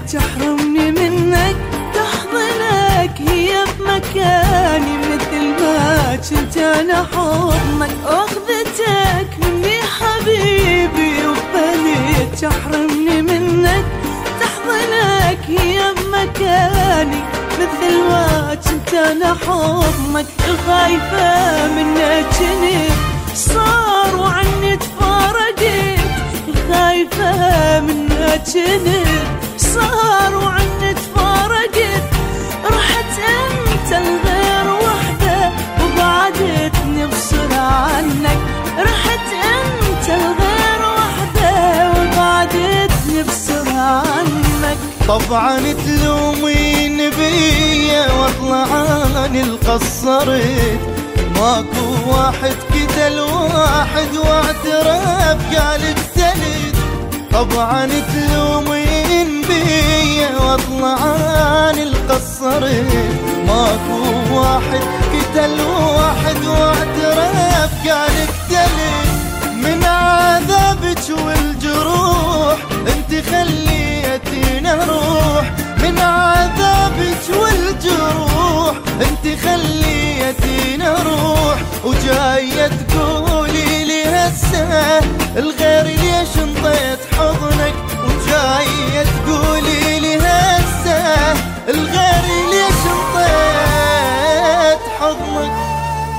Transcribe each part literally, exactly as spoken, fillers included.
تحرمني منك تحضنك هي بمكاني مثل ما كنت انا حضنك واخذتك مني حبيبي وبالي تحرمني منك تحضنك هي بمكاني مثل ما كنت انا حضنك الخايفة منك كنت صار وعني تفارقت الخايفة منك كنت صار وعني تفارقت رحت انت الغير وحدة وبعدتني بسرعة عنك رحت انت الغير وحدة وبعدتني بسرعة عنك. طبعا تلومين بيا واطلع عن القصرت ماكو واحد قتل واحد واعترف قال اقتلت. طبعا تلومين بيا واطلع عن القصرت ماكو واحد قتل واحد واعترف قال اقتلت. من عذابك والجروح انت خليتيني اروح من عذابك والجروح انت خليتيني اروح وجاية تقولي لي هسه الغير ليش انطيت حضنك وجاية تقولي لي هسه الغير ليش انطيت حضنك.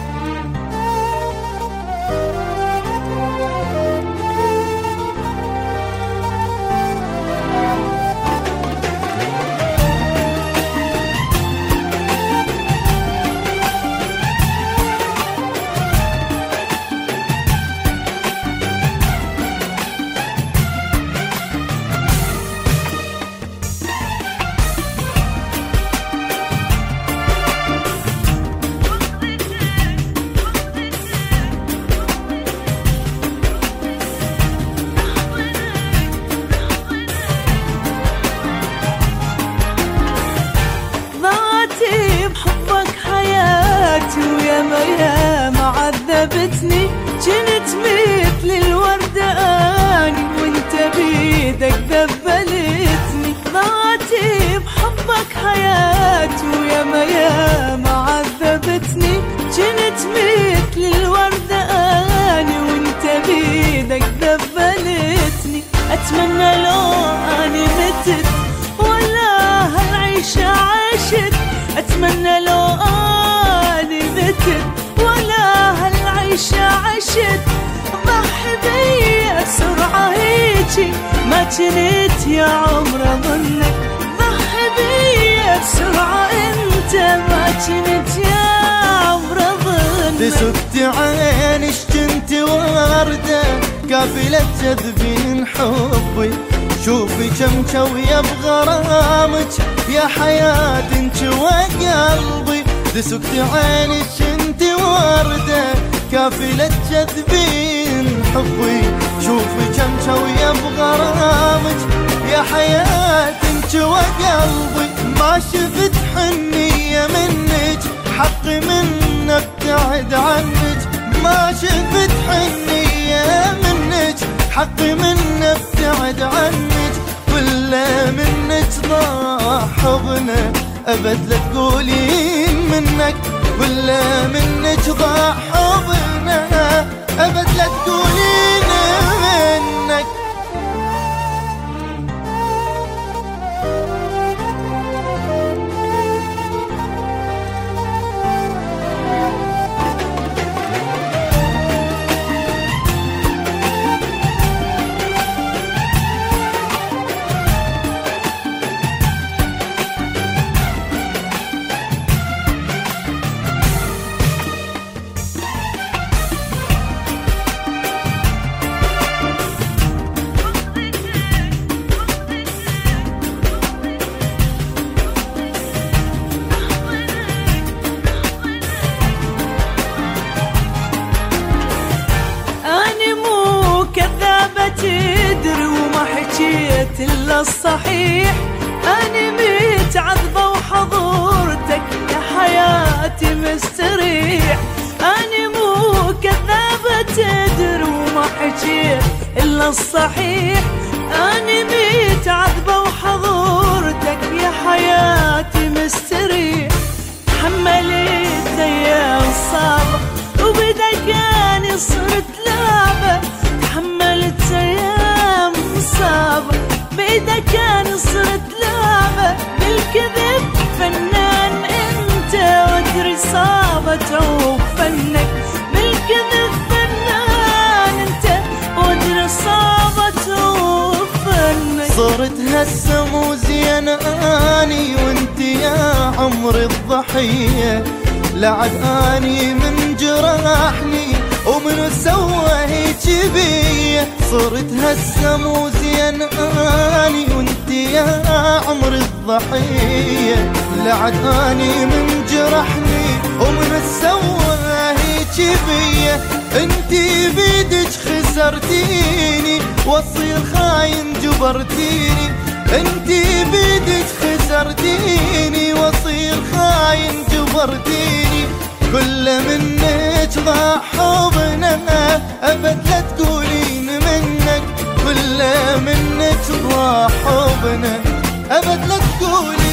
بحبك حياتي وياما ياما عذبتني جنت مثل الوردة اني وانت بيدك ذبلتني. ضاعتي بحبك حياتي وياما ياما عذبتني جنت مثل الوردة اني وانت بيدك ذبلتني. اتمنى لو اني متت ولا هالعيشة عشت اتمنى لو اني متت ولا هالعيشة عشت ضحي بيا بسرعة هيجي ما كنت يا عمر اظنك ضحي بيا بسرعة انت ما كنت يا عمر اظنك. تسكت عينش كنت وردة قافلة تذبين حبي شوفي كم شوية بغرامك يا حياة انت وقلبي. دسكت عينك انت وردة كافلة جذبين حبي شوفي كم شوية بغرامك يا حياة انت وقلبي. ما شفت حنية منك حقي من ابتعد عنك ما شفت حنية منك حقي من ابتعد عنك ولا منك ضاع حضنه ابد لا تقولين منك ولا منك ضاع حضنه ابد لا تقولين منك. تدري وما حكيت إلا الصحيح أنا متعذبة وحضورتك يا حياتي مستريح. أنا مو كذابة تدري وما حكيت إلا الصحيح أنا متعذبة وحضورتك بالكذب فنان انت وادري صابت وفنك، بالكذب فنان انت وادري صابت وفنك. صرت هسه مو زين اني وانت يا عمري الضحية، لعد اني من جرحني ومن سوى هيك بيه. صرت هسه مو زين اني وانت يا عمري الضحية، لعد اني من جرحني ومن سوى هيك بيه. انتي بيدك خسرتيني واصير خاين جبرتيني، انتي بيدك خسرتيني واصير خاين جبرتيني. كل منك ضاع حبنا ابد لا تقولين منك، كل منك ضاع حبنا ابد لا تقولين